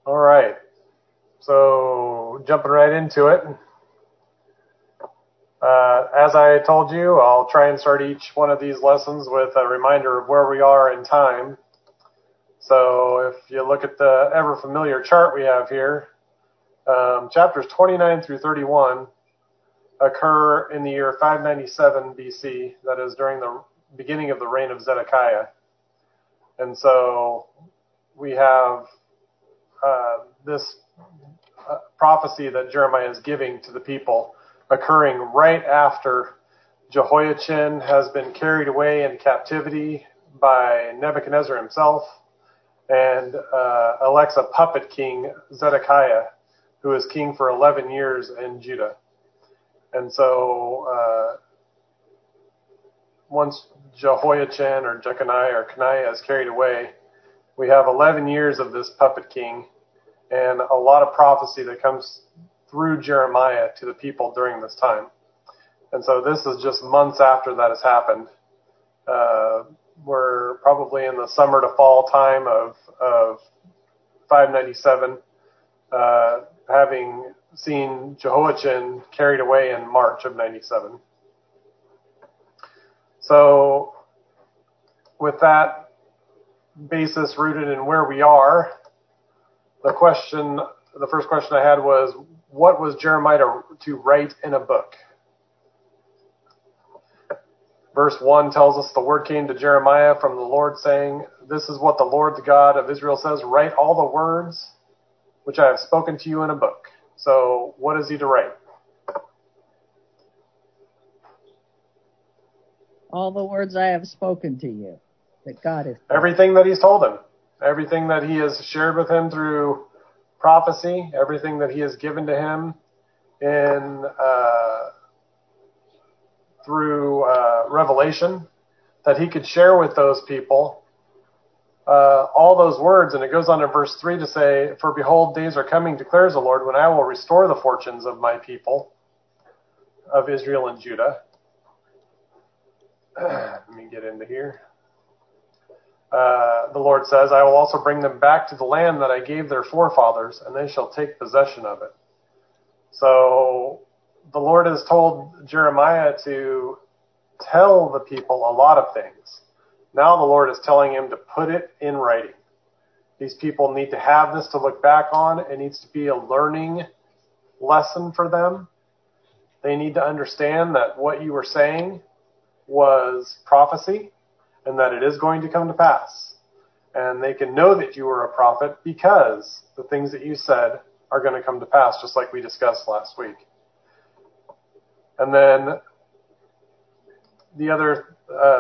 All right. So jumping right into it. As I told you, I'll try and start each one of these lessons with a reminder of where we are in time. So if you look at the ever familiar chart we have here, chapters 29 through 31 occur in the year 597 BC, that is during the beginning of the reign of Zedekiah. And so we have this prophecy that Jeremiah is giving to the people occurring right after Jehoiachin has been carried away in captivity by Nebuchadnezzar himself and elects a puppet king, Zedekiah, who is king for 11 years in Judah. And so once Jehoiachin or Jeconiah or Coniah is carried away, we have 11 years of this puppet king and a lot of prophecy that comes through Jeremiah to the people during this time. And so this is just months after that has happened. We're probably in the summer to fall time of 597, having seen Jehoiachin carried away in March of 97. So with that basis rooted in where we are, the first question I had was, what was Jeremiah to write in a book? Verse 1 tells us the word came to Jeremiah from the Lord saying, "This is what the Lord, the God of Israel says, write all the words which I have spoken to you in a book." So what is he to write? All the words I have spoken to you, that God has spoken. Everything that he's told him. Everything that he has shared with him through prophecy, everything that he has given to him through revelation, that he could share with those people all those words. And it goes on in verse 3 to say, "For behold, days are coming, declares the Lord, when I will restore the fortunes of my people, of Israel and Judah." Let me get into here. The Lord says, "I will also bring them back to the land that I gave their forefathers, and they shall take possession of it." So the Lord has told Jeremiah to tell the people a lot of things. Now the Lord is telling him to put it in writing. These people need to have this to look back on. It needs to be a learning lesson for them. They need to understand that what you were saying was prophecy and that it is going to come to pass. And they can know that you were a prophet because the things that you said are going to come to pass, just like we discussed last week. And then the other,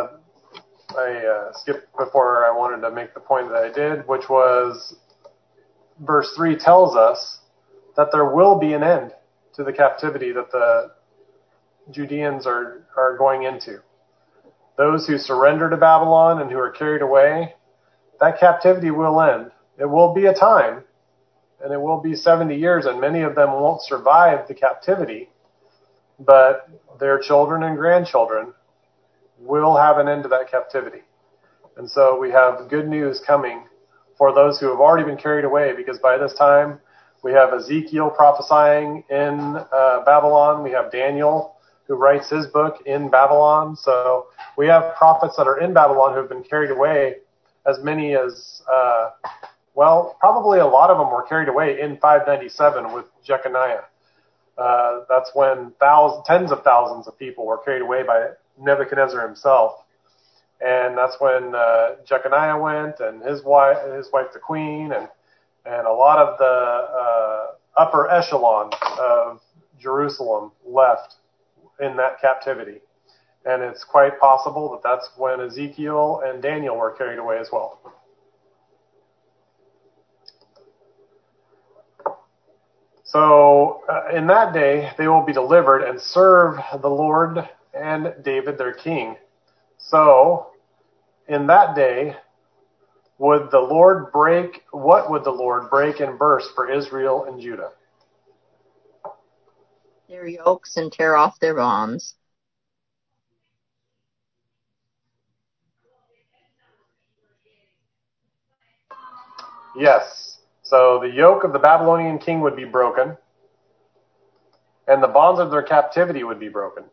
I skipped before I wanted to make the point that I did, which was verse 3 tells us that there will be an end to the captivity that the Judeans are going into. Those who surrender to Babylon and who are carried away, that captivity will end. It will be a time, and it will be 70 years, and many of them won't survive the captivity, but their children and grandchildren will have an end to that captivity. And so we have good news coming for those who have already been carried away, because by this time we have Ezekiel prophesying in Babylon. We have Daniel who writes his book in Babylon. So we have prophets that are in Babylon who have been carried away, as many as, probably a lot of them were carried away in 597 with Jeconiah. That's when tens of thousands of people were carried away by Nebuchadnezzar himself. And that's when Jeconiah went, and his wife the queen, and a lot of the upper echelon of Jerusalem left in that captivity. And it's quite possible that that's when Ezekiel and Daniel were carried away as well. So in that day, they will be delivered and serve the Lord and David their king. So in that day, what would the Lord break and burst for Israel and Judah? Their yokes and tear off their bonds. Yes. So the yoke of the Babylonian king would be broken, and the bonds of their captivity would be broken.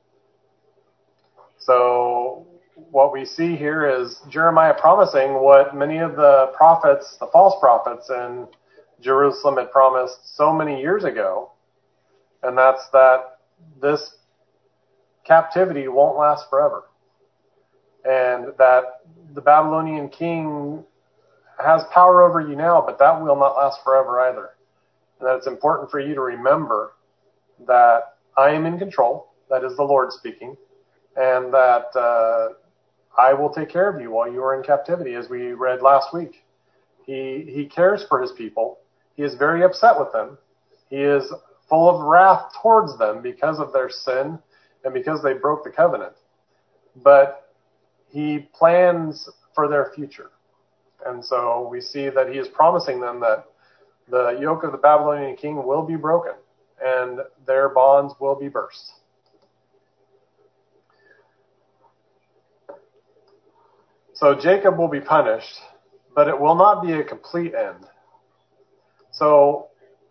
So what we see here is Jeremiah promising what many of the prophets, the false prophets in Jerusalem had promised so many years ago, and that's that this captivity won't last forever, and that the Babylonian king has power over you now, but that will not last forever either. And that it's important for you to remember that I am in control, that is the Lord speaking, and that I will take care of you while you are in captivity, as we read last week. He cares for his people. He is very upset with them. He is full of wrath towards them because of their sin and because they broke the covenant. But he plans for their future. And so we see that he is promising them that the yoke of the Babylonian king will be broken and their bonds will be burst. So Jacob will be punished, but it will not be a complete end. So,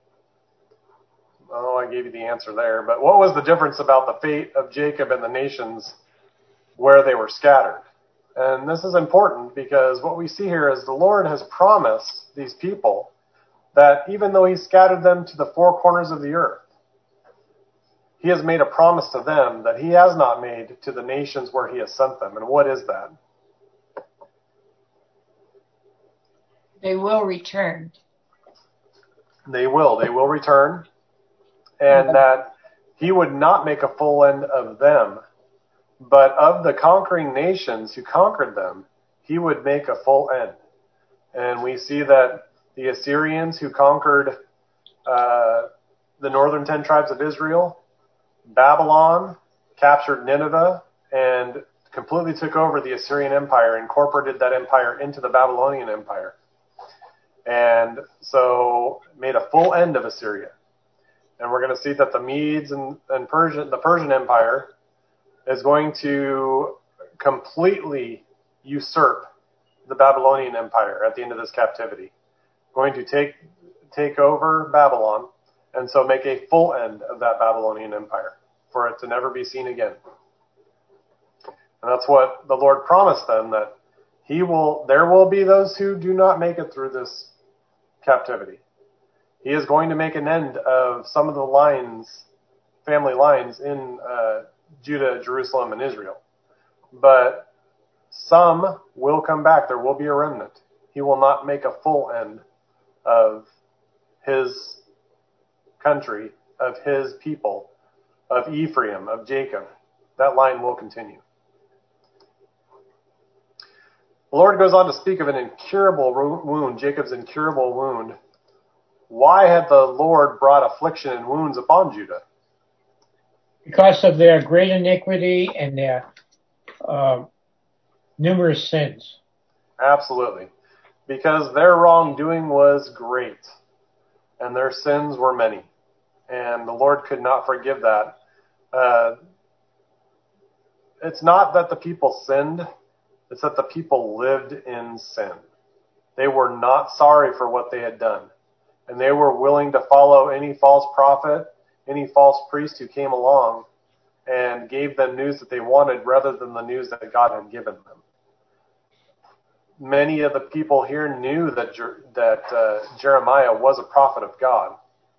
I gave you the answer there, but what was the difference about the fate of Jacob and the nations where they were scattered? And this is important because what we see here is the Lord has promised these people that even though he scattered them to the four corners of the earth, he has made a promise to them that he has not made to the nations where he has sent them. And what is that? They will return. They will return, and that he would not make a full end of them, but of the conquering nations who conquered them, he would make a full end. And we see that the Assyrians who conquered the northern 10 tribes of Israel, Babylon captured Nineveh and completely took over the Assyrian Empire, incorporated that empire into the Babylonian Empire. And so made a full end of Assyria. And we're going to see that the Medes and the Persian Empire is going to completely usurp the Babylonian Empire at the end of this captivity. Going to take over Babylon, and so make a full end of that Babylonian Empire for it to never be seen again. And that's what the Lord promised them, that there will be those who do not make it through this captivity. He is going to make an end of some of the family lines in Judah, Jerusalem, and Israel. But some will come back. There will be a remnant. He will not make a full end of his country, of his people, of Ephraim, of Jacob. That line will continue. The Lord goes on to speak of an incurable wound, Jacob's incurable wound. Why had the Lord brought affliction and wounds upon Judah? Because of their great iniquity and their numerous sins. Absolutely. Because their wrongdoing was great, and their sins were many. And the Lord could not forgive that. It's not that the people sinned, it's that the people lived in sin. They were not sorry for what they had done. And they were willing to follow any false prophet, any false priest who came along and gave them news that they wanted rather than the news that God had given them. Many of the people here knew that Jeremiah was a prophet of God,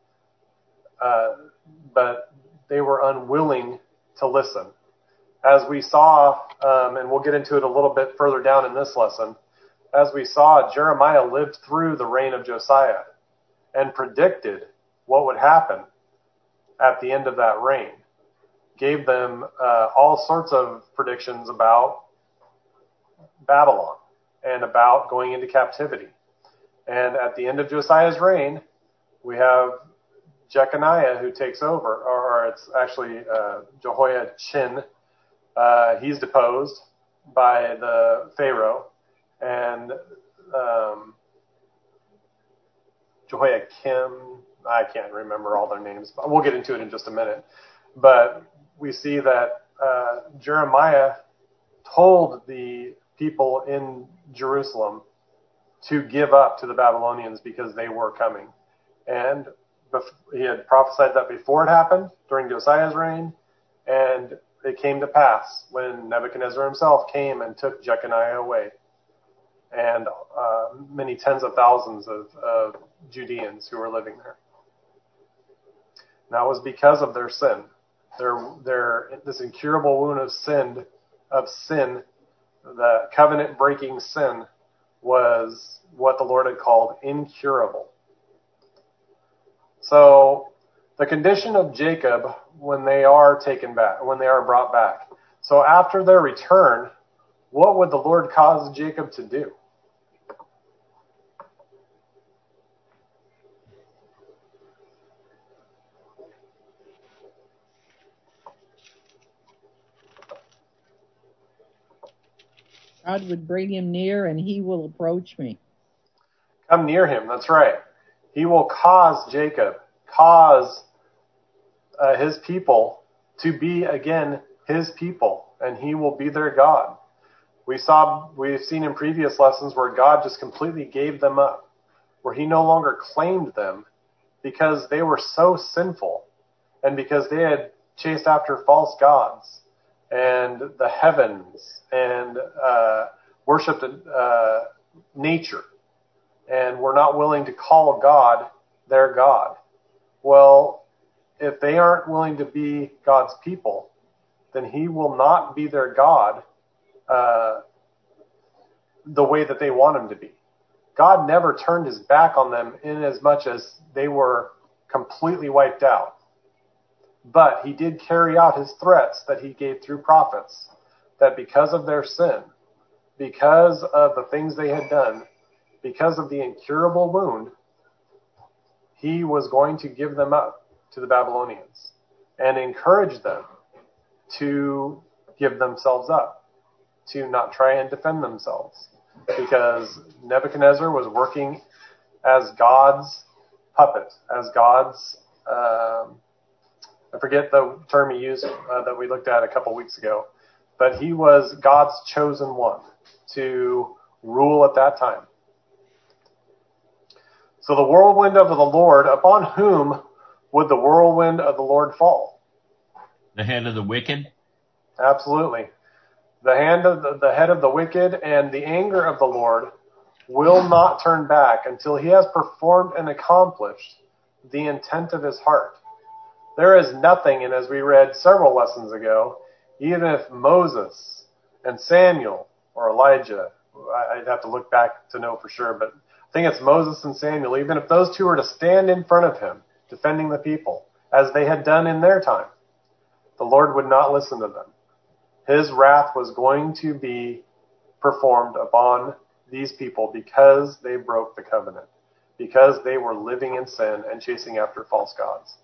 but they were unwilling to listen. As we saw, and we'll get into it a little bit further down in this lesson, as we saw, Jeremiah lived through the reign of Josiah and predicted what would happen at the end of that reign. Gave them all sorts of predictions about Babylon and about going into captivity. And at the end of Josiah's reign, we have Jeconiah who takes over, or it's actually Jehoiachin. He's deposed by the Pharaoh, and Jehoiakim, I can't remember all their names, but we'll get into it in just a minute. But we see that Jeremiah told the people in Jerusalem to give up to the Babylonians because they were coming. And he had prophesied that before it happened, during Josiah's reign, and it came to pass when Nebuchadnezzar himself came and took Jeconiah away, and many tens of thousands of Judeans who were living there. And that was because of their sin. This incurable wound of sin, the covenant-breaking sin, was what the Lord had called incurable. So the condition of Jacob when they are taken back, when they are brought back. So after their return, what would the Lord cause Jacob to do? God would bring him near and he will approach me. Come near him, that's right. He will cause Jacob, cause his people to be again his people, and he will be their God. We've seen in previous lessons where God just completely gave them up, where he no longer claimed them because they were so sinful and because they had chased after false gods and the heavens and worshipped nature and were not willing to call God their God. Well, if they aren't willing to be God's people, then he will not be their God the way that they want him to be. God never turned his back on them in as much as they were completely wiped out. But he did carry out his threats that he gave through prophets, that because of their sin, because of the things they had done, because of the incurable wound, he was going to give them up to the Babylonians and encourage them to give themselves up, to not try and defend themselves, because Nebuchadnezzar was working as God's puppet, as God's, I forget the term he used that we looked at a couple weeks ago, but he was God's chosen one to rule at that time. So the whirlwind of the Lord, upon whom would the whirlwind of the Lord fall? The hand of the wicked? Absolutely. The head of the wicked, and the anger of the Lord will not turn back until he has performed and accomplished the intent of his heart. There is nothing, and as we read several lessons ago, even if Moses and Samuel or Elijah, I'd have to look back to know for sure, but I think it's Moses and Samuel, even if those two were to stand in front of him, defending the people, as they had done in their time, the Lord would not listen to them. His wrath was going to be performed upon these people because they broke the covenant, because they were living in sin and chasing after false gods.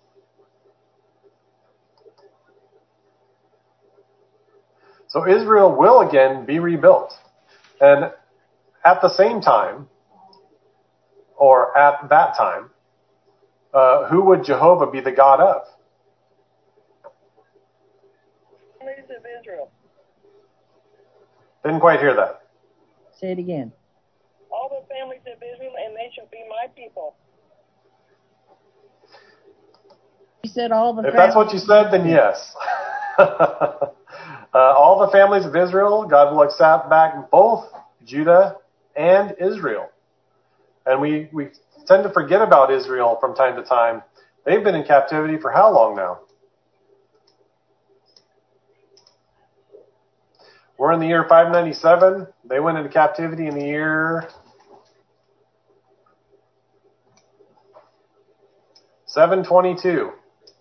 So Israel will again be rebuilt. And at the same time, or at that time, who would Jehovah be the God of? Families of Israel. Didn't quite hear that. Say it again. All the families of Israel, and they shall be my people. He said all the If that's what you said, then yes. All the families of Israel, God will accept back both Judah and Israel. And we tend to forget about Israel from time to time. They've been in captivity for how long now? We're in the year 597. They went into captivity in the year 722.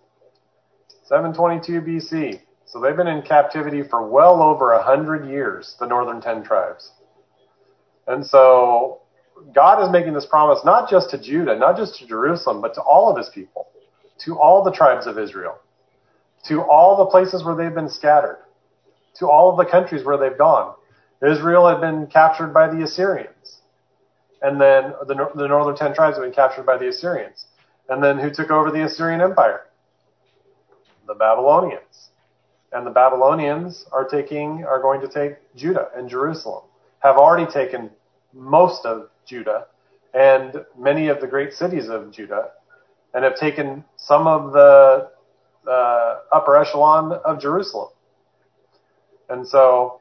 722 BC. So they've been in captivity for well over 100 years, the northern 10 tribes. And so God is making this promise not just to Judah, not just to Jerusalem, but to all of his people, to all the tribes of Israel, to all the places where they've been scattered, to all of the countries where they've gone. Israel had been captured by the Assyrians. And then the northern 10 tribes have been captured by the Assyrians. And then who took over the Assyrian Empire? The Babylonians. And the Babylonians are going to take Judah and Jerusalem, have already taken most of Judah and many of the great cities of Judah, and have taken some of the upper echelon of Jerusalem. And so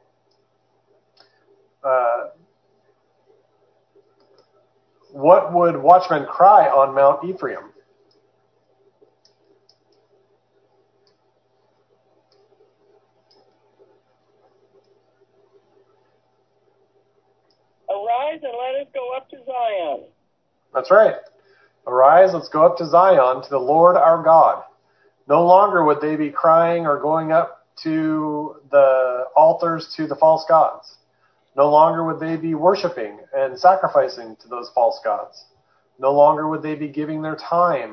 what would watchmen cry on Mount Ephraim? Arise and let us go up to Zion. That's right. Arise, let's go up to Zion, to the Lord our God. No longer would they be crying or going up to the altars to the false gods. No longer would they be worshiping and sacrificing to those false gods. No longer would they be giving their time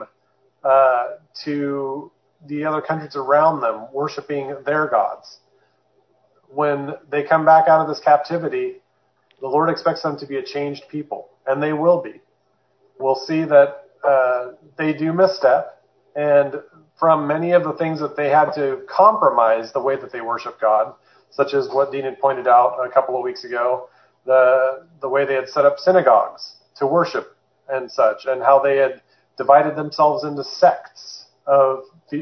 to the other countries around them, worshiping their gods. When they come back out of this captivity, the Lord expects them to be a changed people, and they will be. We'll see that they do misstep, and from many of the things that they had to compromise the way that they worship God, such as what Dean had pointed out a couple of weeks ago, the way they had set up synagogues to worship and such, and how they had divided themselves into sects of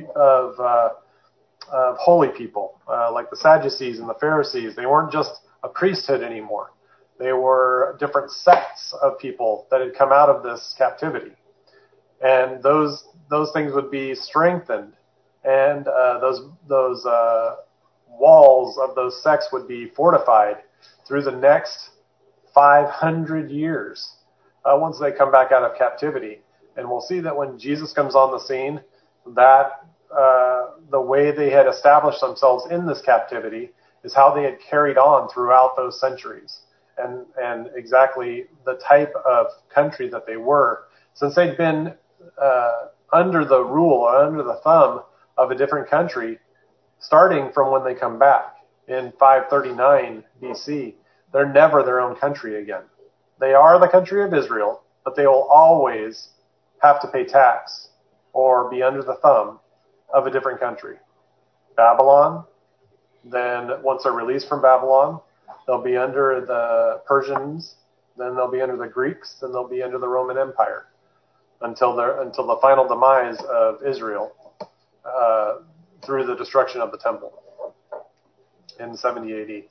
holy people, like the Sadducees and the Pharisees. They weren't just a priesthood anymore. They were different sects of people that had come out of this captivity. And those things would be strengthened, and those walls of those sects would be fortified through the next 500 years once they come back out of captivity. And we'll see that when Jesus comes on the scene, that the way they had established themselves in this captivity is how they had carried on throughout those centuries, and exactly the type of country that they were, since they'd been under the rule or under the thumb of a different country, starting from when they come back in 539 BC. They're never their own country again. They are the country of Israel, but they will always have to pay tax or be under the thumb of a different country. Babylon, then once they're released from Babylon, they'll be under the Persians, then they'll be under the Greeks, then they'll be under the Roman Empire until the final demise of Israel through the destruction of the temple in 70 AD.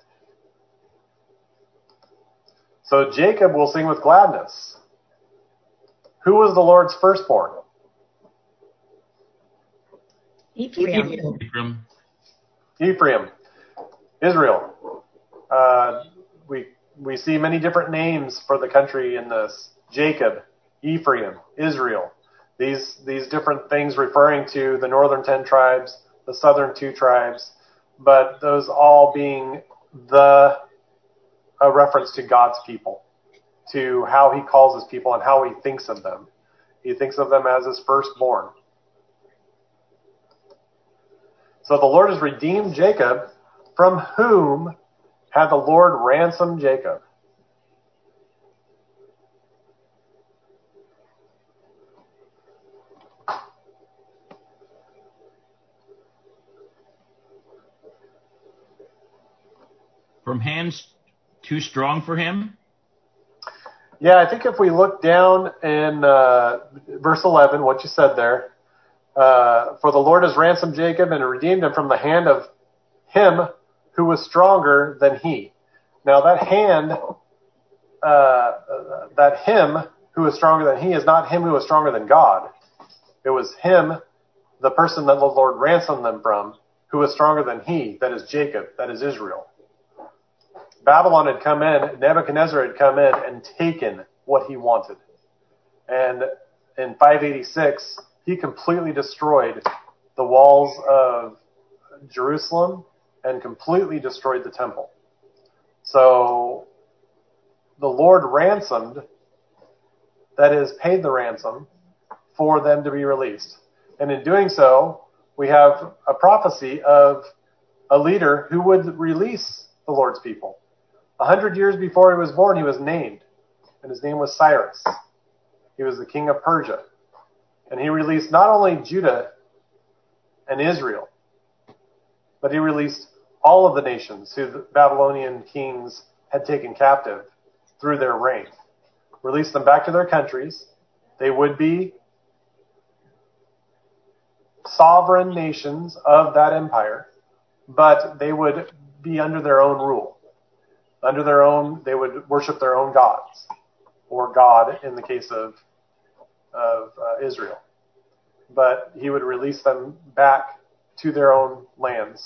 So Jacob will sing with gladness. Who was the Lord's firstborn? Ephraim. Ephraim. Israel. We see many different names for the country in this. Jacob, Ephraim, Israel. These different things referring to the northern 10 tribes, the southern 2 tribes, but those all being a reference to God's people, to how he calls his people and how he thinks of them. He thinks of them as his firstborn. So the Lord has redeemed Jacob, from whom had the Lord ransomed Jacob? From hands too strong for him? Yeah, I think if we look down in verse 11, what you said there, for the Lord has ransomed Jacob and redeemed him from the hand of him who was stronger than he. Now that hand, that him who is stronger than he is not him who is stronger than God. It was him, the person that the Lord ransomed them from, who was stronger than he, that is Jacob, that is Israel. Babylon had come in, Nebuchadnezzar had come in and taken what he wanted. And in 586, he completely destroyed the walls of Jerusalem and completely destroyed the temple. So the Lord ransomed, that is, paid the ransom for them to be released. And in doing so, we have a prophecy of a leader who would release the Lord's people. 100 years before he was born, he was named, and his name was Cyrus. He was the king of Persia. And he released not only Judah and Israel, but he released all of the nations who the Babylonian kings had taken captive through their reign. release them back to their countries. They would be sovereign nations of that empire, but they would be under their own rule. They would worship their own gods, or God in the case of Israel. But he would release them back to their own lands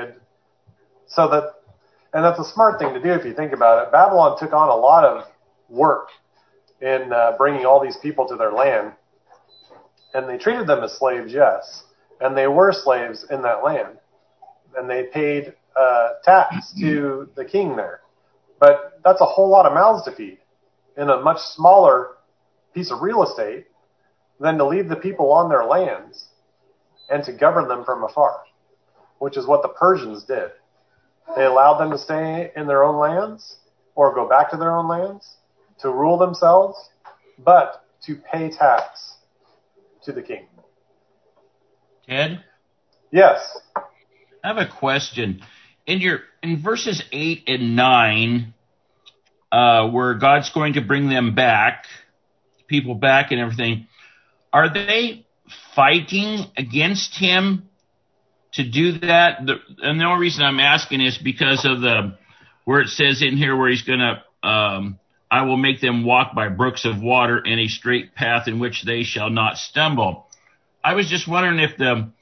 and that's a smart thing to do if you think about it. Babylon took on a lot of work in bringing all these people to their land, and they treated them as slaves, yes, and they were slaves in that land, and they paid tax to the king there. But that's a whole lot of mouths to feed in a much smaller piece of real estate than to leave the people on their lands and to govern them from afar, which is what the Persians did. They allowed them to stay in their own lands or go back to their own lands to rule themselves, but to pay tax to the king. Ted? Yes. I have a question. In verses 8 and 9, where God's going to bring them back, people back and everything, are they fighting against him to do that? And the only reason I'm asking is because of where it says in here where he's going to, I will make them walk by brooks of water in a straight path in which they shall not stumble. I was just wondering if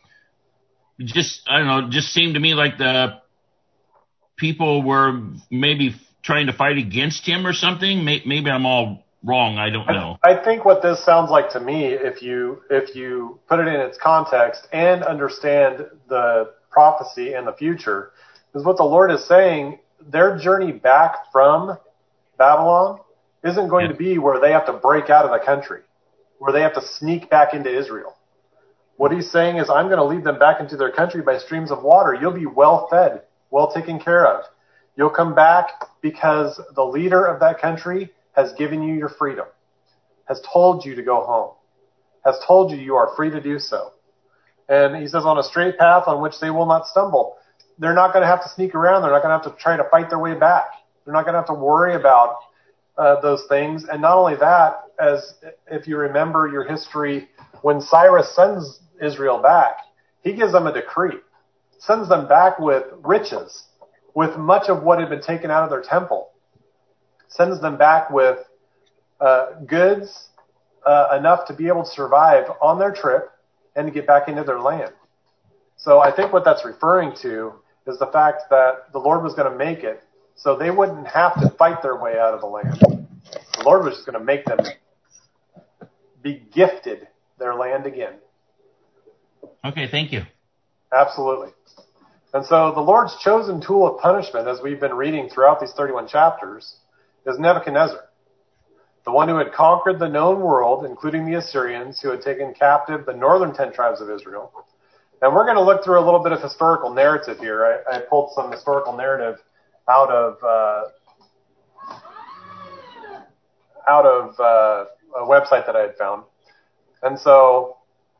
just seemed to me like the people were maybe trying to fight against him or something. Maybe I'm all wrong. I don't know. I think what this sounds like to me, if you put it in its context and understand the prophecy and the future, is what the Lord is saying. Their journey back from Babylon isn't going to be where they have to break out of the country, where they have to sneak back into Israel. What he's saying is, I'm going to lead them back into their country by streams of water. You'll be well fed, well taken care of. You'll come back because the leader of that country has given you your freedom, has told you to go home, has told you you are free to do so. And he says on a straight path on which they will not stumble. They're not going to have to sneak around. They're not going to have to try to fight their way back. They're not going to have to worry about those things. And not only that, as if you remember your history, when Cyrus sends Israel back, he gives them a decree, sends them back with riches, with much of what had been taken out of their temple, sends them back with goods enough to be able to survive on their trip and to get back into their land. So I think what that's referring to is the fact that the Lord was going to make it so they wouldn't have to fight their way out of the land. The Lord was just going to make them be gifted their land again. Okay, thank you. Absolutely. And so the Lord's chosen tool of punishment, as we've been reading throughout these 31 chapters, is Nebuchadnezzar, the one who had conquered the known world, including the Assyrians, who had taken captive the northern 10 tribes of Israel. And we're going to look through a little bit of historical narrative here. I pulled some historical narrative out of a website that I had found. And so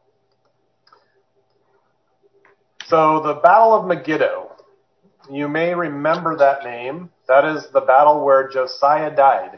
the Battle of Megiddo, you may remember that name. That is the battle where Josiah died.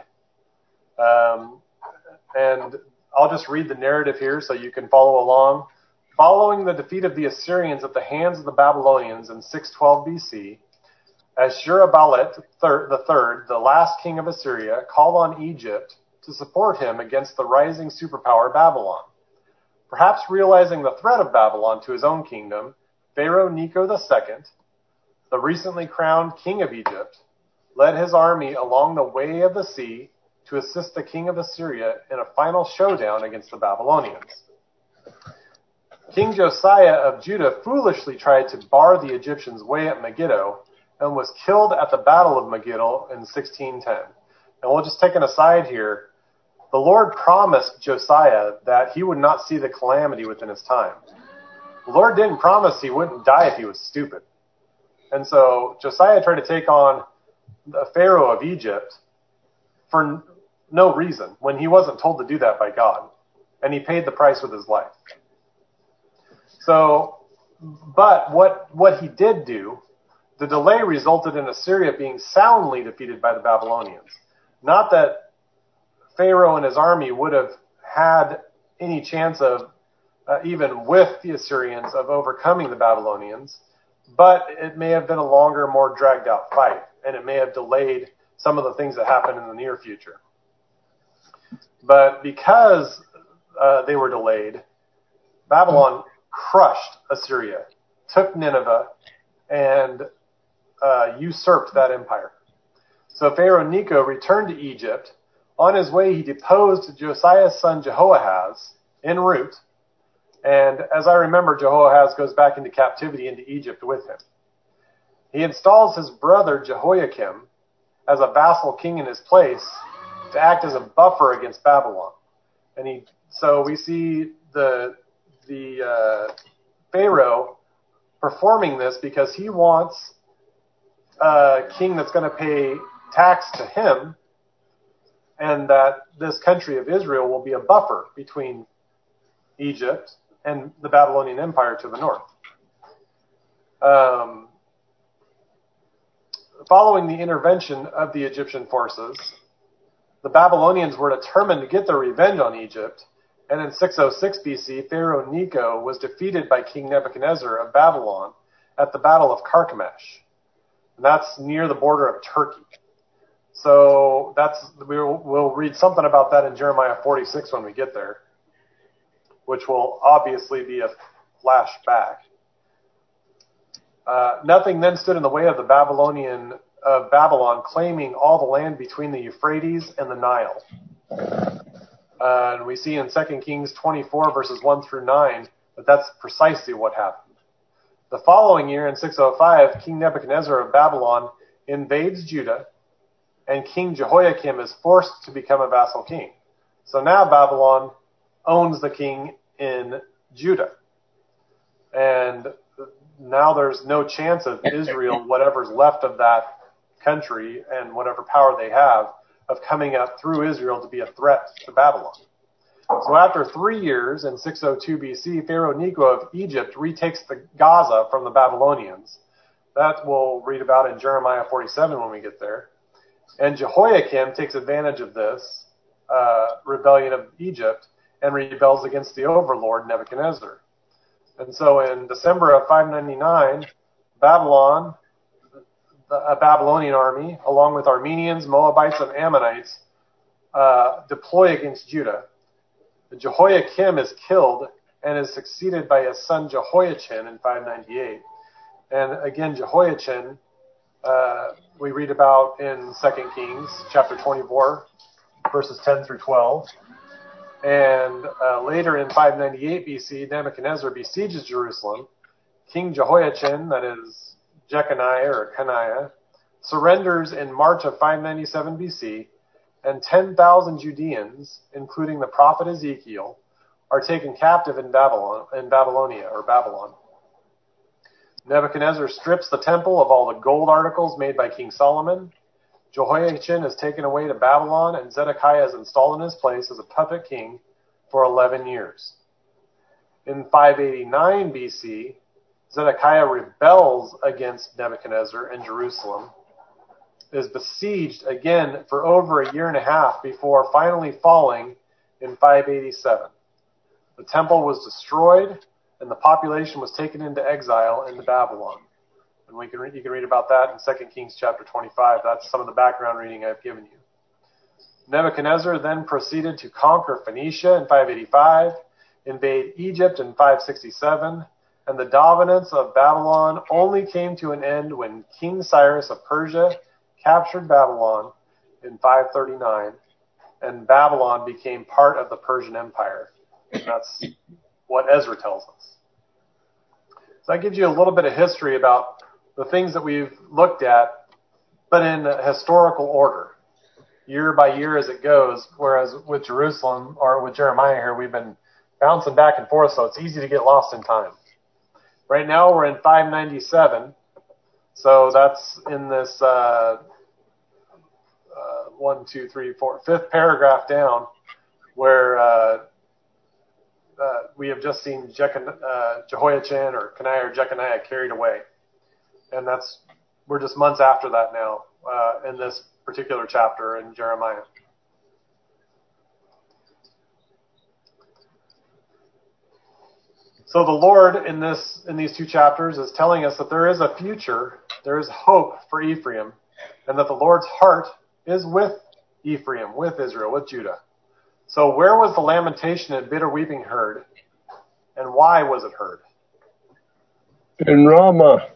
And I'll just read the narrative here so you can follow along. Following the defeat of the Assyrians at the hands of the Babylonians in 612 BC, Ashurbanipal III, the last king of Assyria, called on Egypt to support him against the rising superpower Babylon. Perhaps realizing the threat of Babylon to his own kingdom, Pharaoh Necho II, the recently crowned king of Egypt, led his army along the way of the sea to assist the king of Assyria in a final showdown against the Babylonians. King Josiah of Judah foolishly tried to bar the Egyptians' way at Megiddo and was killed at the Battle of Megiddo in 1610. And we'll just take an aside here. The Lord promised Josiah that he would not see the calamity within his time. The Lord didn't promise he wouldn't die if he was stupid. And so Josiah tried to take on the Pharaoh of Egypt for no reason when he wasn't told to do that by God. And he paid the price with his life. So, but what he did do, the delay resulted in Assyria being soundly defeated by the Babylonians. Not that Pharaoh and his army would have had any chance of, even with the Assyrians, of overcoming the Babylonians, but it may have been a longer, more dragged out fight, and it may have delayed some of the things that happen in the near future. But because they were delayed, Babylon crushed Assyria, took Nineveh, and usurped that empire. So Pharaoh Necho returned to Egypt. On his way, he deposed Josiah's son Jehoahaz en route. And as I remember, Jehoahaz goes back into captivity into Egypt with him. He installs his brother Jehoiakim as a vassal king in his place to act as a buffer against Babylon. And so we see the Pharaoh performing this because he wants a king that's going to pay tax to him, and that this country of Israel will be a buffer between Egypt and the Babylonian Empire to the north. Following the intervention of the Egyptian forces, the Babylonians were determined to get their revenge on Egypt, and in 606 BC, Pharaoh Necho was defeated by King Nebuchadnezzar of Babylon at the Battle of Carchemish. And that's near the border of Turkey. So we'll read something about that in Jeremiah 46 when we get there, which will obviously be a flashback. Nothing then stood in the way of Babylon claiming all the land between the Euphrates and the Nile. And we see in 2 Kings 24 verses 1 through 9 that that's precisely what happened. The following year, in 605, King Nebuchadnezzar of Babylon invades Judah, and King Jehoiakim is forced to become a vassal king. So now Babylon owns the king in Judah. And now there's no chance of Israel, whatever's left of that country and whatever power they have, of coming up through Israel to be a threat to Babylon. So after 3 years, in 602 BC, Pharaoh Necho of Egypt retakes the Gaza from the Babylonians. That we'll read about in Jeremiah 47 when we get there. And Jehoiakim takes advantage of this rebellion of Egypt and rebels against the overlord Nebuchadnezzar. And so in December of 599, a Babylonian army, along with Armenians, Moabites, and Ammonites, deploy against Judah. Jehoiakim is killed and is succeeded by his son Jehoiachin in 598. And again, Jehoiachin, we read about in 2 Kings chapter 24, verses 10 through 12. And later in 598 BC, Nebuchadnezzar besieges Jerusalem. King Jehoiachin, that is Jeconiah or Coniah, surrenders in March of 597 BC, and 10,000 Judeans, including the prophet Ezekiel, are taken captive in Babylonia. Nebuchadnezzar strips the temple of all the gold articles made by King Solomon. Jehoiachin is taken away to Babylon, and Zedekiah is installed in his place as a puppet king for 11 years. In 589 BC, Zedekiah rebels against Nebuchadnezzar, and Jerusalem is besieged again for over a year and a half before finally falling in 587. The temple was destroyed, and the population was taken into exile into Babylon. And you can read about that in 2 Kings chapter 25. That's some of the background reading I've given you. Nebuchadnezzar then proceeded to conquer Phoenicia in 585, invade Egypt in 567, and the dominance of Babylon only came to an end when King Cyrus of Persia captured Babylon in 539, and Babylon became part of the Persian Empire. And that's what Ezra tells us. So that gives you a little bit of history about the things that we've looked at, but in a historical order, year by year as it goes, whereas with Jerusalem, or with Jeremiah here, we've been bouncing back and forth, so it's easy to get lost in time. Right now we're in 597, so that's in this 5th paragraph down, where we have just seen Jehoiachin or Coniah or Jeconiah carried away. And we're just months after that now in this particular chapter in Jeremiah. So the Lord in these 2 chapters is telling us that there is a future, there is hope for Ephraim, and that the Lord's heart is with Ephraim, with Israel, with Judah. So where was the lamentation and bitter weeping heard, and why was it heard? In Ramah.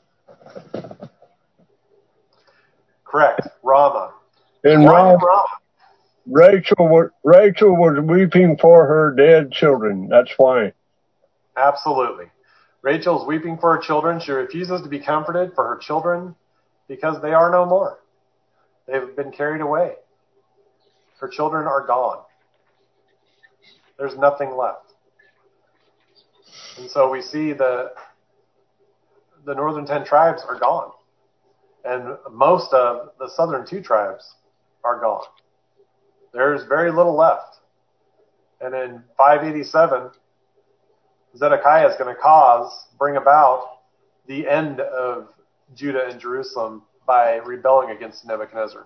Correct, Ramah. In Why in Ramah. Ramah? Rachel was weeping for her dead children. That's why. Absolutely. Rachel's weeping for her children. She refuses to be comforted for her children because they are no more. They've been carried away. Her children are gone. There's nothing left. And so we see the northern 10 tribes are gone. And most of the southern 2 tribes are gone. There's very little left. And in 587, Zedekiah is going to bring about the end of Judah and Jerusalem by rebelling against Nebuchadnezzar.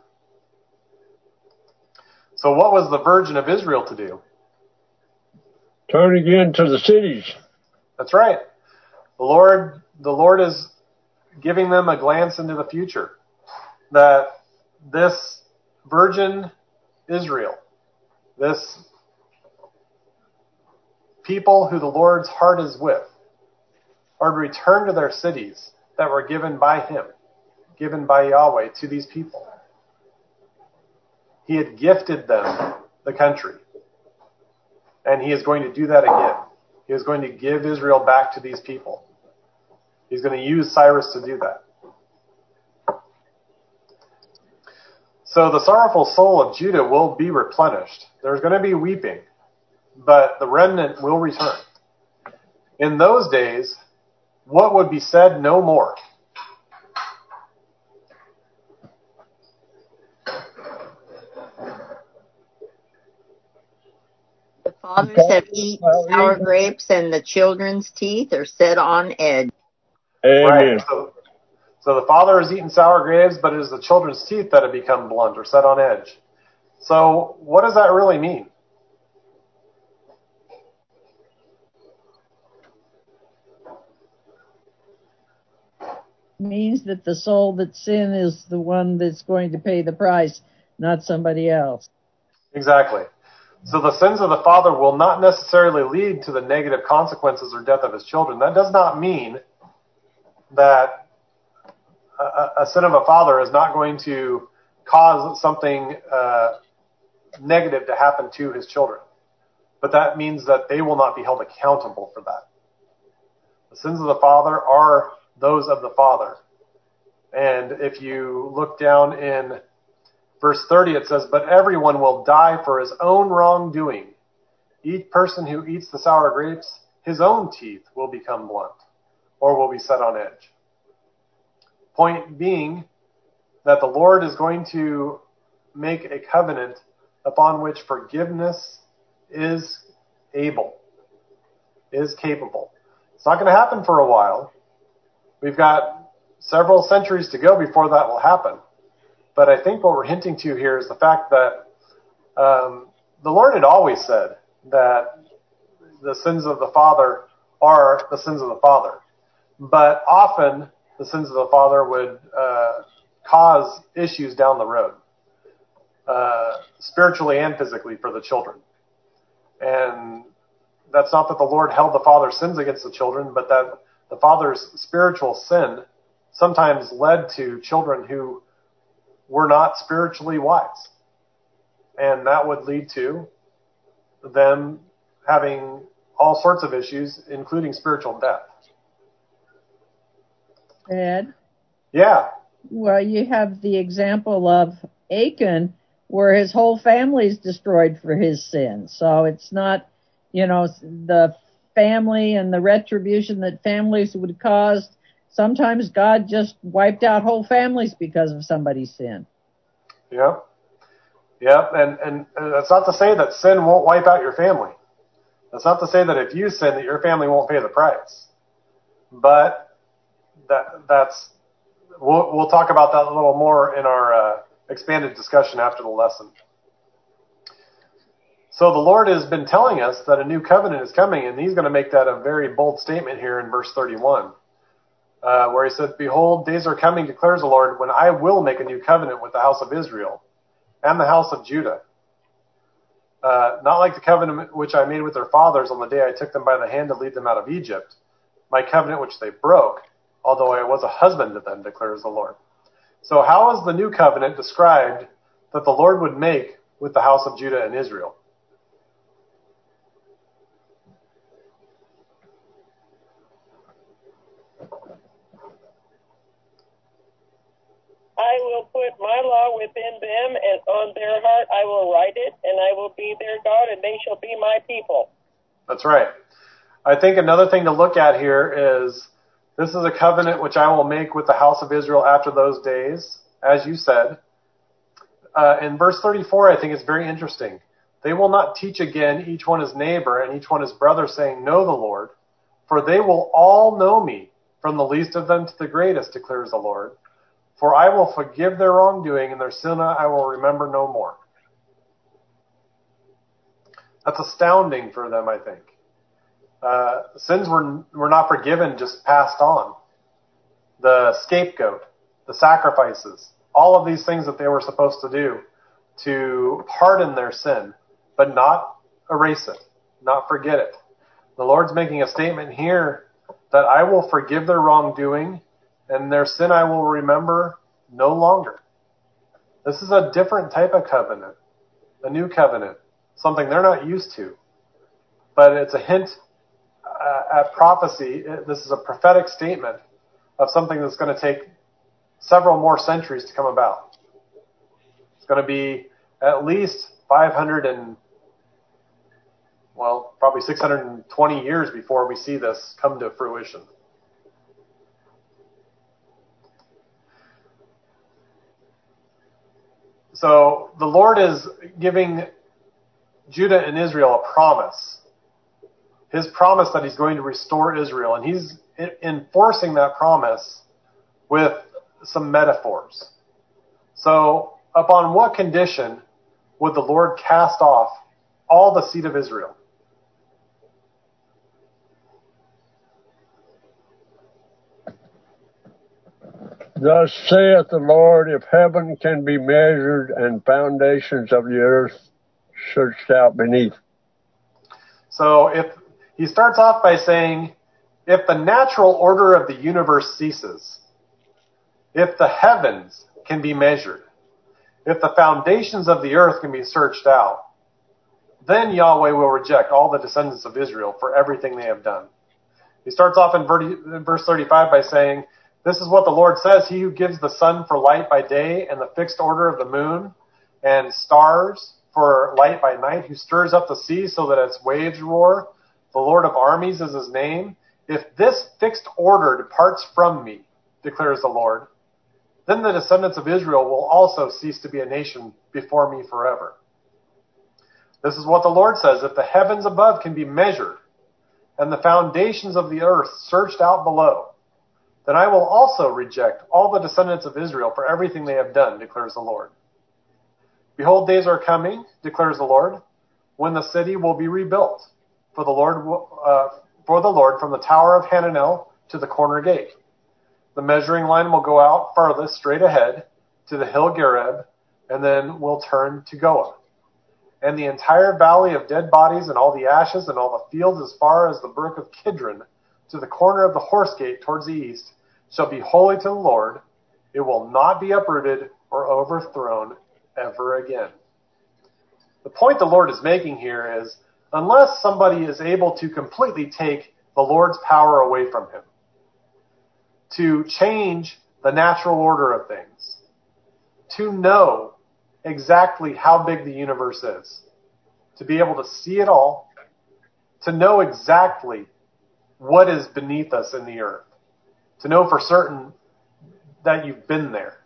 So what was the virgin of Israel to do? Turn again to the cities. That's right. The Lord is giving them a glance into the future. That this virgin Israel, this people who the Lord's heart is with, are to return to their cities that were given by Him, given by Yahweh to these people. He had gifted them the country. And He is going to do that again. He is going to give Israel back to these people. He's going to use Cyrus to do that. So the sorrowful soul of Judah will be replenished. There's going to be weeping, but the remnant will return. In those days, what would be said no more? The fathers have eaten sour grapes, and the children's teeth are set on edge. Amen. Right. So the father has eaten sour grapes, but it is the children's teeth that have become blunt or set on edge. So what does that really mean? Means that the soul that sin is the one that's going to pay the price, not somebody else. Exactly. So the sins of the father will not necessarily lead to the negative consequences or death of his children. That does not mean that a sin of a father is not going to cause something negative to happen to his children. But that means that they will not be held accountable for that. The sins of the father are those of the father. And if you look down in verse 30, it says, "But everyone will die for his own wrongdoing. Each person who eats the sour grapes, his own teeth will become blunt, or will be set on edge." Point being that the Lord is going to make a covenant upon which forgiveness is able, is capable. It's not going to happen for a while. We've got several centuries to go before that will happen. But I think what we're hinting to here is the fact that the Lord had always said that the sins of the father are the sins of the father. But often the sins of the father would cause issues down the road, spiritually and physically for the children. And that's not that the Lord held the father's sins against the children, but that the father's spiritual sin sometimes led to children who were not spiritually wise. And that would lead to them having all sorts of issues, including spiritual death. Ed? Yeah. Well, you have the example of Achan, where his whole family is destroyed for his sin. So it's not, the family and the retribution that families would cause. Sometimes God just wiped out whole families because of somebody's sin. Yeah. Yeah. And that's not to say that sin won't wipe out your family. That's not to say that if you sin that your family won't pay the price. But we'll talk about that a little more in our expanded discussion after the lesson. So the Lord has been telling us that a new covenant is coming, and he's going to make that a very bold statement here in verse 31, where he said, "Behold, days are coming, declares the Lord, when I will make a new covenant with the house of Israel and the house of Judah. Not like the covenant which I made with their fathers on the day I took them by the hand to lead them out of Egypt, my covenant which they broke, although I was a husband to them, declares the Lord." So how is the new covenant described that the Lord would make with the house of Judah and Israel? I will put my law within them, and on their heart I will write it, and I will be their God, and they shall be my people. That's right. I think another thing to look at here is this is a covenant which I will make with the house of Israel after those days, as you said. In verse 34, I think it's very interesting. They will not teach again each one his neighbor and each one his brother, saying, "Know the Lord," for they will all know me, from the least of them to the greatest, declares the Lord. For I will forgive their wrongdoing, and their sin I will remember no more. That's astounding for them, I think. Sins were not forgiven, just passed on. The scapegoat, the sacrifices, all of these things that they were supposed to do to pardon their sin, but not erase it, not forget it. The Lord's making a statement here that I will forgive their wrongdoing, and their sin I will remember no longer. This is a different type of covenant, a new covenant, something they're not used to. But it's a hint at prophecy. This is a prophetic statement of something that's going to take several more centuries to come about. It's going to be at least 620 years before we see this come to fruition. So the Lord is giving Judah and Israel a promise. His promise that he's going to restore Israel. And he's enforcing that promise with some metaphors. So upon what condition would the Lord cast off all the seed of Israel? Thus saith the Lord, if heaven can be measured and foundations of the earth searched out beneath. So if he starts off by saying, if the natural order of the universe ceases, if the heavens can be measured, if the foundations of the earth can be searched out, then Yahweh will reject all the descendants of Israel for everything they have done. He starts off in verse 35 by saying, this is what the Lord says, he who gives the sun for light by day and the fixed order of the moon and stars for light by night, who stirs up the sea so that its waves roar. The Lord of armies is his name. If this fixed order departs from me, declares the Lord, then the descendants of Israel will also cease to be a nation before me forever. This is what the Lord says, if the heavens above can be measured and the foundations of the earth searched out below, then I will also reject all the descendants of Israel for everything they have done, declares the Lord. Behold, days are coming, declares the Lord, when the city will be rebuilt for the Lord from the tower of Hananel to the corner gate. The measuring line will go out farthest straight ahead to the hill Gareb, and then will turn to Goah. And the entire valley of dead bodies and all the ashes and all the fields as far as the brook of Kidron to the corner of the horse gate towards the east shall be holy to the Lord. It will not be uprooted or overthrown ever again. The point the Lord is making here is, unless somebody is able to completely take the Lord's power away from him, to change the natural order of things, to know exactly how big the universe is, to be able to see it all, to know exactly what is beneath us in the earth, to know for certain that you've been there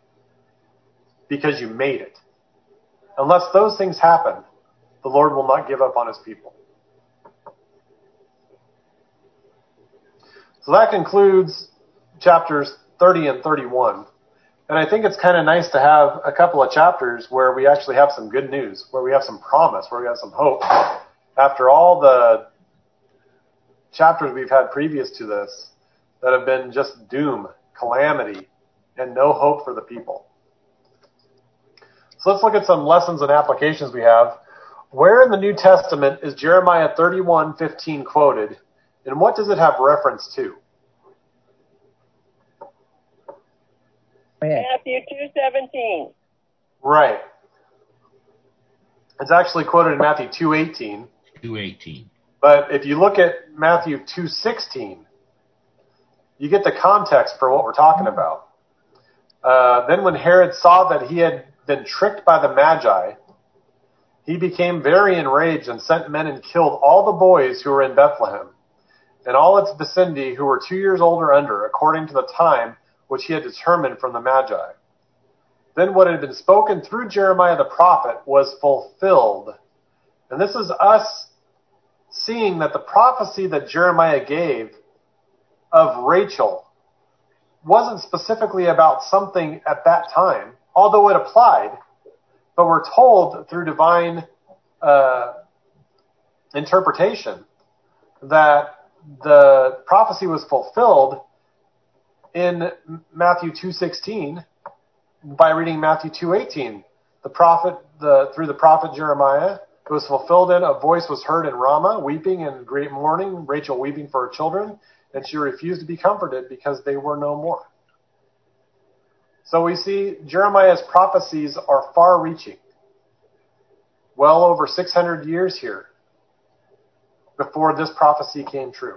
because you made it. Unless those things happen, the Lord will not give up on his people. So that concludes chapters 30 and 31. And I think it's kind of nice to have a couple of chapters where we actually have some good news, where we have some promise, where we have some hope. After all the chapters we've had previous to this that have been just doom, calamity, and no hope for the people. So let's look at some lessons and applications we have. Where in the New Testament is Jeremiah 31:15 quoted, and what does it have reference to? Matthew 2:17. Right. It's actually quoted in Matthew 2:18. 2:18. But if you look at Matthew 2:16, you get the context for what we're talking about. Then when Herod saw that he had been tricked by the Magi, he became very enraged and sent men and killed all the boys who were in Bethlehem and all its vicinity who were 2 years old or under, according to the time which he had determined from the Magi. Then what had been spoken through Jeremiah the prophet was fulfilled. And this is us seeing that the prophecy that Jeremiah gave of Rachel wasn't specifically about something at that time, although it applied, but we're told through divine interpretation that the prophecy was fulfilled in Matthew 2:16 by reading Matthew 2:18. Through the prophet Jeremiah, it was fulfilled in a voice was heard in Ramah, weeping and great mourning, Rachel weeping for her children, and she refused to be comforted because they were no more. So we see Jeremiah's prophecies are far-reaching, well over 600 years here before this prophecy came true.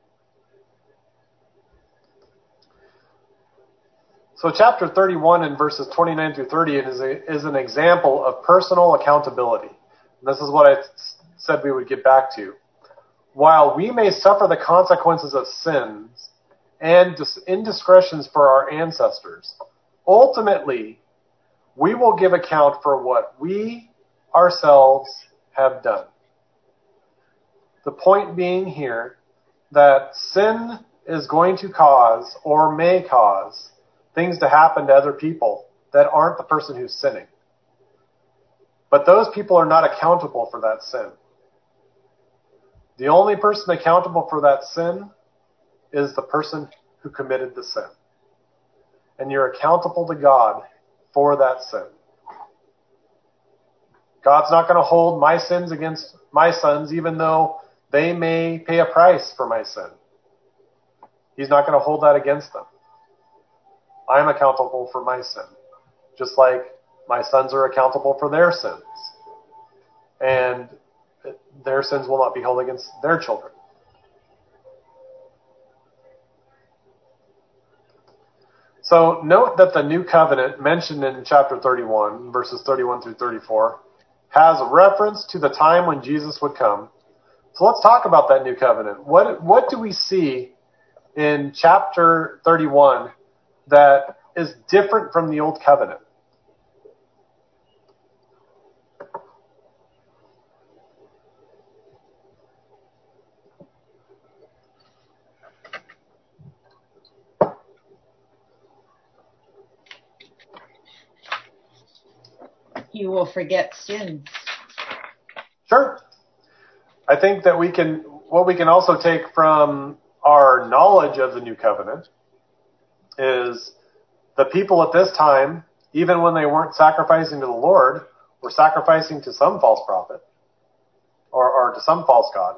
So chapter 31 and verses 29 through 30 is an example of personal accountability. And this is what I said we would get back to. While we may suffer the consequences of sins and indiscretions for our ancestors, ultimately, we will give account for what we ourselves have done. The point being here that sin is going to cause or may cause things to happen to other people that aren't the person who's sinning. But those people are not accountable for that sin. The only person accountable for that sin is the person who committed the sin. And you're accountable to God for that sin. God's not going to hold my sins against my sons, even though they may pay a price for my sin. He's not going to hold that against them. I'm accountable for my sin, just like my sons are accountable for their sins. And their sins will not be held against their children. So note that the new covenant mentioned in chapter 31, verses 31 through 34, has reference to the time when Jesus would come. So let's talk about that new covenant. What do we see in chapter 31 that is different from the old covenant? You will forget sins. Sure. I think that what we can also take from our knowledge of the new covenant is the people at this time, even when they weren't sacrificing to the Lord, were sacrificing to some false prophet or to some false god.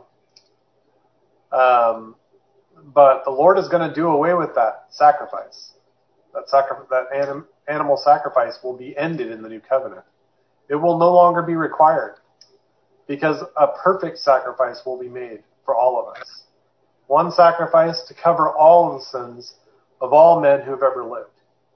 But the Lord is going to do away with that sacrifice. That animal sacrifice will be ended in the new covenant. It will no longer be required because a perfect sacrifice will be made for all of us. One sacrifice to cover all of the sins of all men who have ever lived.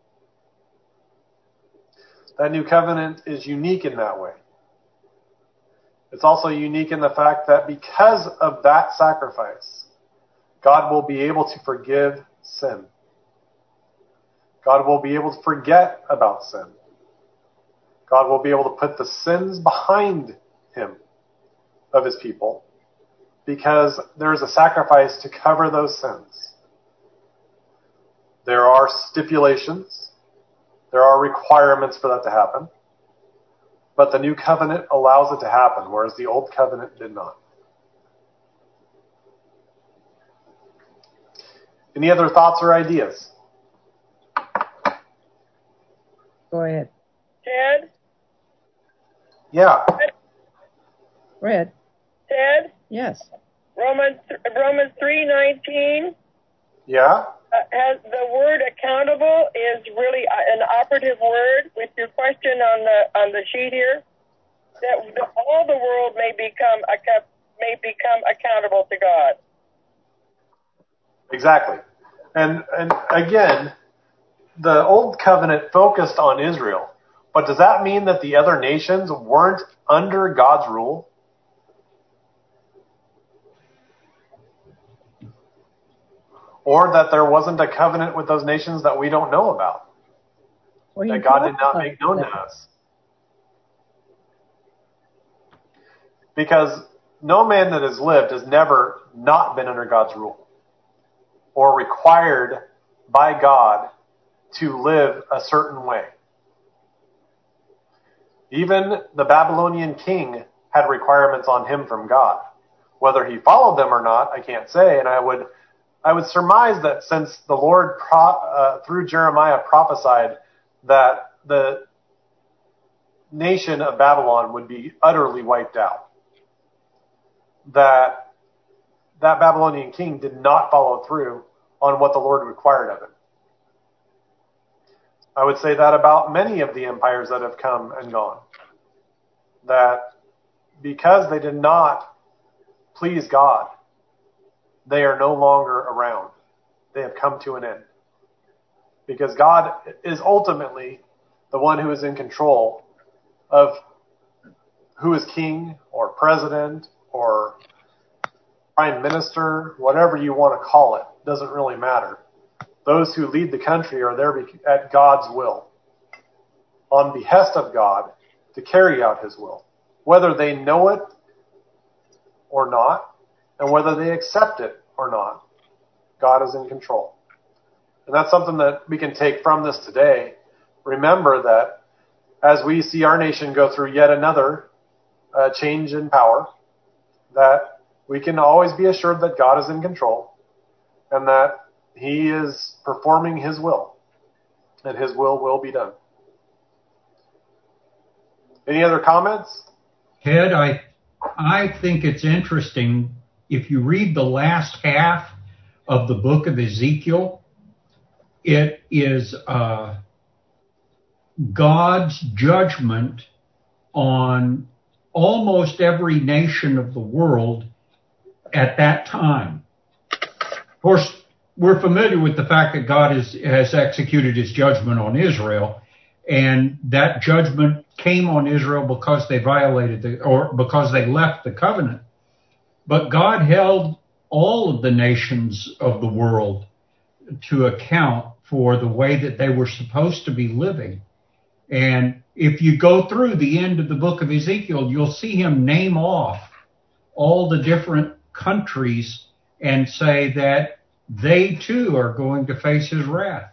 That new covenant is unique in that way. It's also unique in the fact that because of that sacrifice, God will be able to forgive sin. God will be able to forget about sin. God will be able to put the sins behind him of his people because there is a sacrifice to cover those sins. There are stipulations There are requirements for that to happen. But the new covenant allows it to happen, whereas the old covenant did not. Any other thoughts or ideas? Go ahead. Ted? Yeah. Go ahead. Ted? Yes. Romans 3:19. Yeah. Has the word accountable is really an operative word with your question on the sheet here, that all the world may become accountable to God. Exactly. And again, the old covenant focused on Israel, but does that mean that the other nations weren't under God's rule? Or that there wasn't a covenant with those nations that we don't know about? Well, that God did not make known to us? Because no man that has lived has never not been under God's rule or required by God to live a certain way. Even the Babylonian king had requirements on him from God. Whether he followed them or not, I can't say, and I would surmise that since the Lord through Jeremiah prophesied that the nation of Babylon would be utterly wiped out, that Babylonian king did not follow through on what the Lord required of him. I would say that about many of the empires that have come and gone, that because they did not please God, they are no longer around. They have come to an end. Because God is ultimately the one who is in control of who is king or president or prime minister, whatever you want to call it, doesn't really matter. Those who lead the country are there at God's will, on behest of God, to carry out his will. Whether they know it or not, and whether they accept it or not, God is in control. And that's something that we can take from this today. Remember that as we see our nation go through yet another change in power, that we can always be assured that God is in control and that he is performing his will, and his will be done. Any other comments? Ted, I think it's interesting. If you read the last half of the book of Ezekiel, it is God's judgment on almost every nation of the world at that time. Of course, we're familiar with the fact that God has executed his judgment on Israel, and that judgment came on Israel because they violated because they left the covenant. But God held all of the nations of the world to account for the way that they were supposed to be living. And if you go through the end of the book of Ezekiel, you'll see him name off all the different countries and say that they too are going to face his wrath.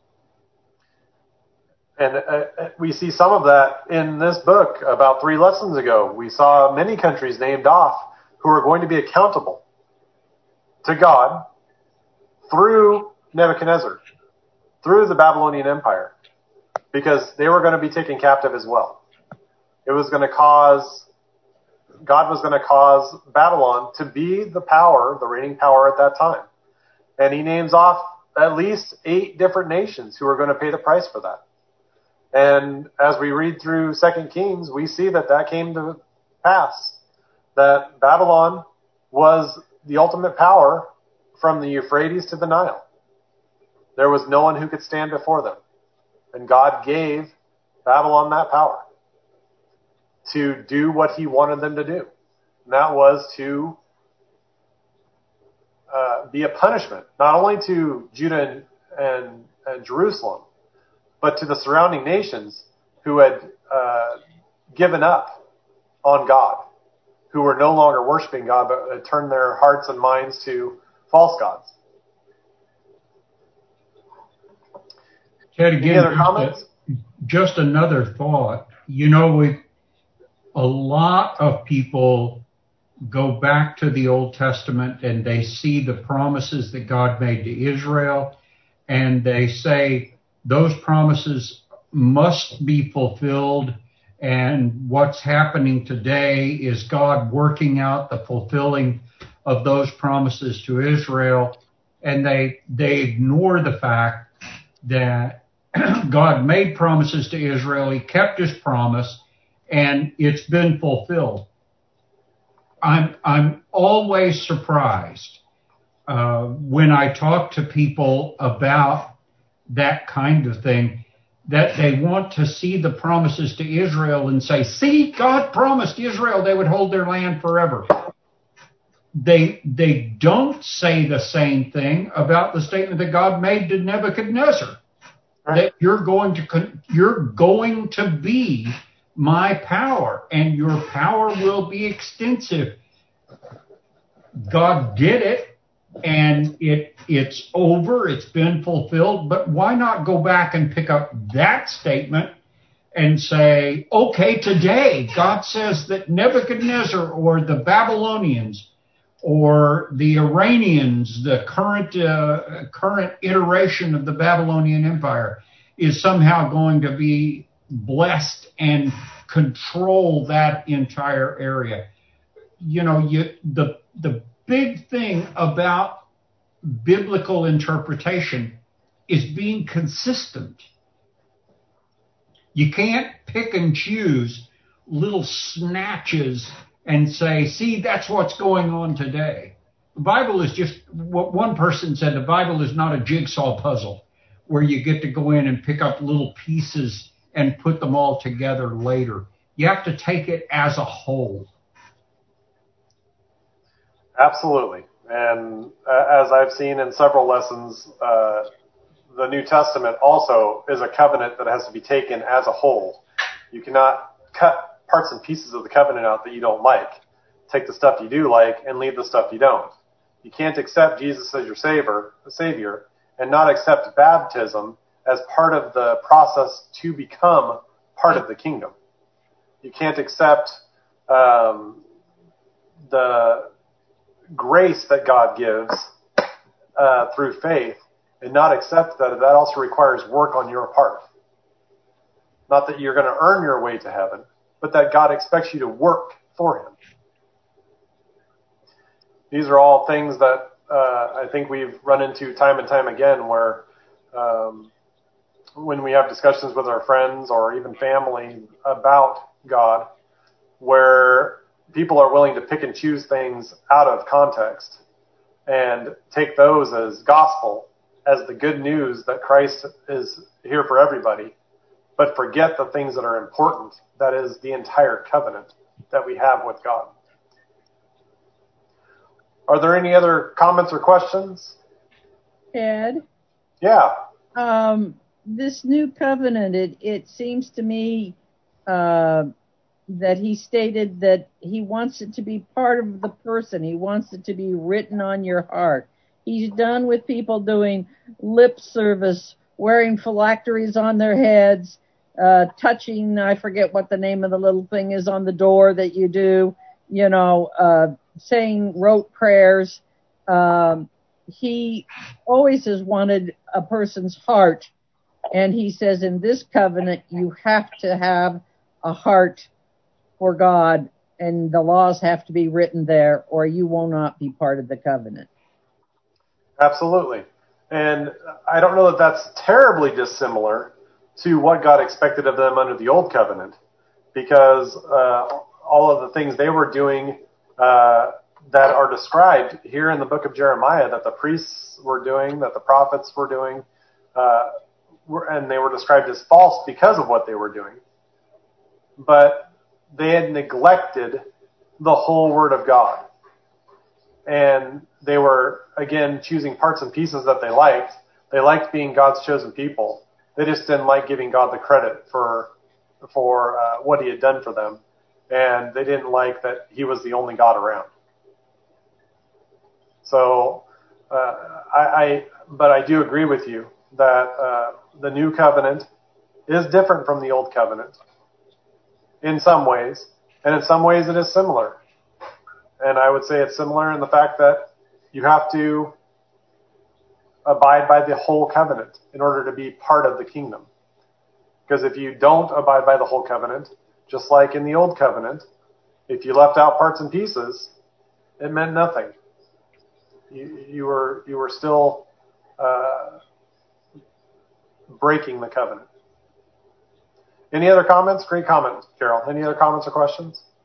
And we see some of that in this book. About 3 lessons ago, we saw many countries named off who are going to be accountable to God through Nebuchadnezzar, through the Babylonian Empire, because they were going to be taken captive as well. It was going to cause, God was going to cause Babylon to be the power, the reigning power at that time. And he names off at least 8 different nations who are going to pay the price for that. And as we read through 2 Kings, we see that came to pass, that Babylon was the ultimate power from the Euphrates to the Nile. There was no one who could stand before them. And God gave Babylon that power to do what he wanted them to do. And that was to be a punishment, not only to Judah and Jerusalem, but to the surrounding nations who had given up on God, who were no longer worshiping God, but had turned their hearts and minds to false gods. Ted, again, any other comments? just another thought. You know, a lot of people go back to the Old Testament and they see the promises that God made to Israel, and they say those promises must be fulfilled, and what's happening today is God working out the fulfilling of those promises to Israel, and they ignore the fact that God made promises to Israel, he kept his promise, and it's been fulfilled. I'm always surprised when I talk to people about that kind of thing, that they want to see the promises to Israel and say, see, God promised Israel they would hold their land forever. They don't say the same thing about the statement that God made to Nebuchadnezzar, that you're going to be my power, and your power will be extensive. God did it, and it's over, it's been fulfilled, but why not go back and pick up that statement and say, okay, today God says that Nebuchadnezzar or the Babylonians or the Iranians, the current iteration of the Babylonian Empire, is somehow going to be blessed and control that entire area. You know, the big thing about biblical interpretation is being consistent. You can't pick and choose little snatches and say, see, that's what's going on today. The Bible is just, what one person said, the Bible is not a jigsaw puzzle where you get to go in and pick up little pieces and put them all together later. You have to take it as a whole. Absolutely. And as I've seen in several lessons, the New Testament also is a covenant that has to be taken as a whole. You cannot cut parts and pieces of the covenant out that you don't like. Take the stuff you do like and leave the stuff you don't. You can't accept Jesus as your Savior, and not accept baptism as part of the process to become part of the kingdom. You can't accept the grace that God gives through faith and not accept that also requires work on your part. Not that you're going to earn your way to heaven, but that God expects you to work for him. These are all things that I think we've run into time and time again, where when we have discussions with our friends or even family about God, where people are willing to pick and choose things out of context and take those as gospel, as the good news that Christ is here for everybody, but forget the things that are important. That is the entire covenant that we have with God. Are there any other comments or questions? Ed? Yeah. This new covenant, it seems to me that he stated that he wants it to be part of the person. He wants it to be written on your heart. He's done with people doing lip service, wearing phylacteries on their heads, touching, I forget what the name of the little thing is on the door that you do, saying rote prayers. He always has wanted a person's heart. And he says in this covenant, you have to have a heart for God, and the laws have to be written there, or you will not be part of the covenant. Absolutely. And I don't know that that's terribly dissimilar to what God expected of them under the old covenant, because all of the things they were doing that are described here in the book of Jeremiah, that the priests were doing, that the prophets were doing, and they were described as false because of what they were doing. But they had neglected the whole Word of God. And they were, again, choosing parts and pieces that they liked. They liked being God's chosen people. They just didn't like giving God the credit for what he had done for them. And they didn't like that he was the only God around. So, but I do agree with you that the new covenant is different from the Old Covenant in some ways, and in some ways it is similar. And I would say it's similar in the fact that you have to abide by the whole covenant in order to be part of the kingdom. Because if you don't abide by the whole covenant, just like in the Old Covenant, if you left out parts and pieces, it meant nothing. You were still breaking the covenant. Any other comments? Great comment, Carol. Any other comments or questions?